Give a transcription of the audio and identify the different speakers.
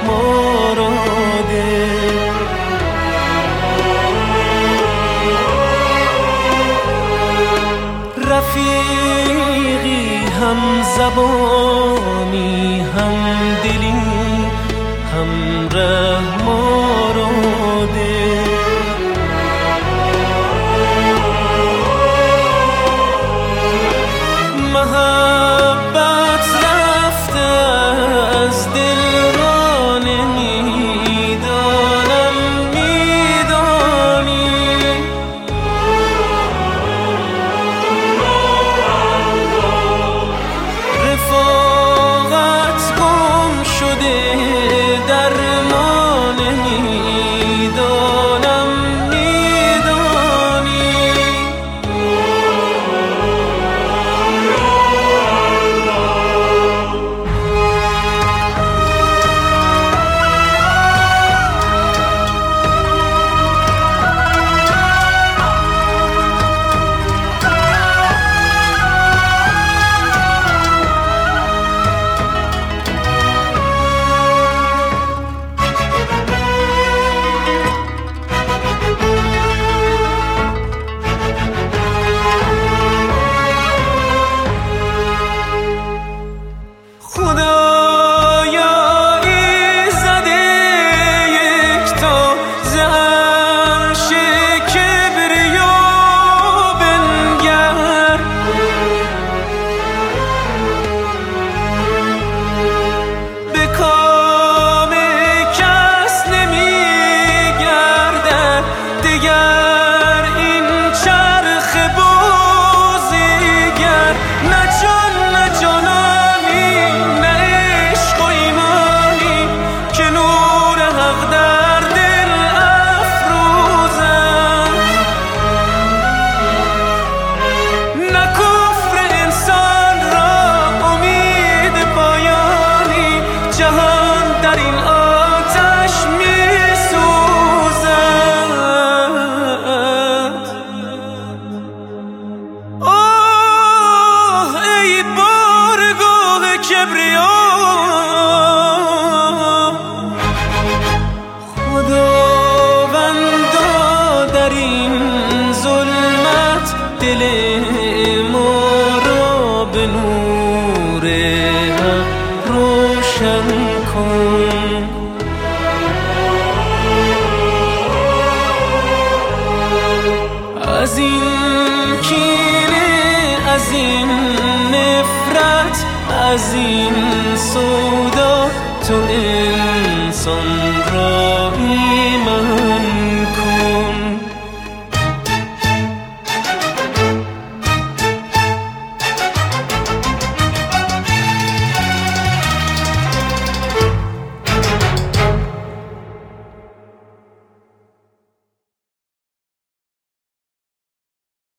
Speaker 1: مراده. رفیقی هم زبانی هم دلی هم ره مراده. محبت رفته از دل را نمیدانم میدانی. رفاقت گم شده در ما نمیدانم میدانی. خداوندا در این ظلمت دل ما را به نور حق روشن کن. از این کینه، از این نفرت، از این سودا تو انسان را